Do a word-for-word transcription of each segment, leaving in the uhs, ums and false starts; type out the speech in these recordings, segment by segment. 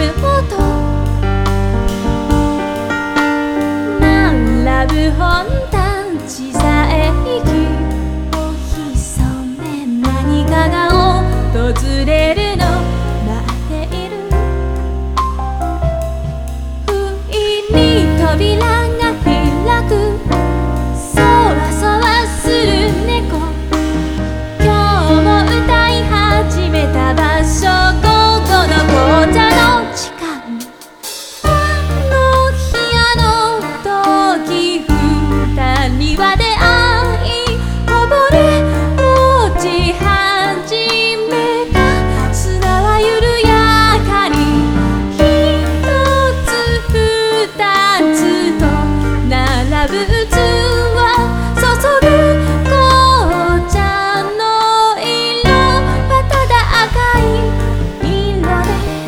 るほど並ぶ本たちさえ息を潜め何かが訪れるの待っている不意に扉が開くそわそわする猫今日も歌い始めた場所午後の紅茶の時間あの日あの時二人は出会いこぼれ落ち始めた砂は緩やかに一つ二つと並ぶ器注ぐ紅茶の色はただ赤い色で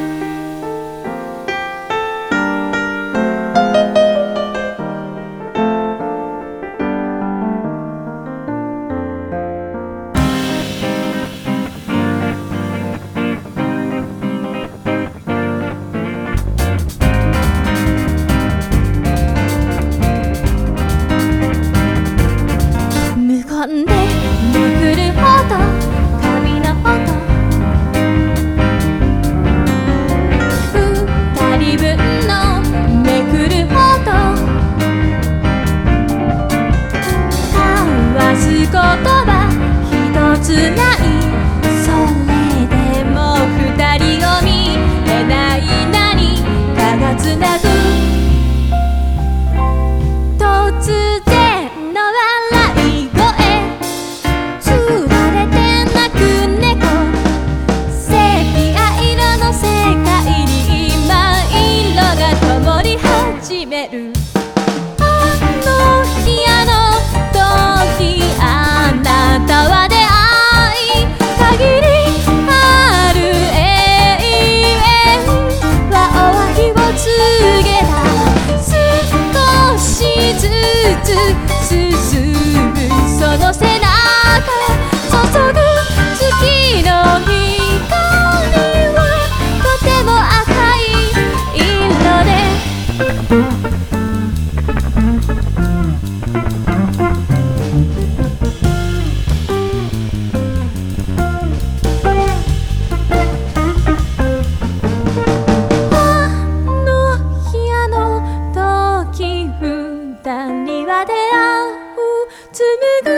無言でめくるほど髪の音二人分のめくるほど交わす言葉一つないそれでも二人を見えない何かがつなぐ突然の笑い声つられて泣く猫セピア色の世界に今色が灯り始めるあの日あの時あなたは出会い限りある永遠は終わりを告げた少しずつ進むその背中注ぐ月の光はとても赤い色であの日あの時二人は出会う紡ぐ